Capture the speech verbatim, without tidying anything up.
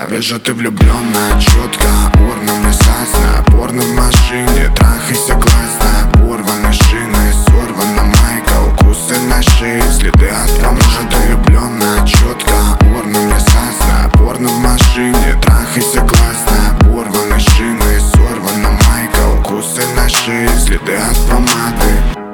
Вижу, ты влюблённая, чётко. Порно мне сасна, порно в машине. Трахайся классно, порваны шины, сорвана майка, укусы на шее, следы от помады. Ты влюблённая, чётко. Порно мне сасна, порно в машине. Трахайся классно, порваны шины, сорвана майка, укусы на шее, следы от помады.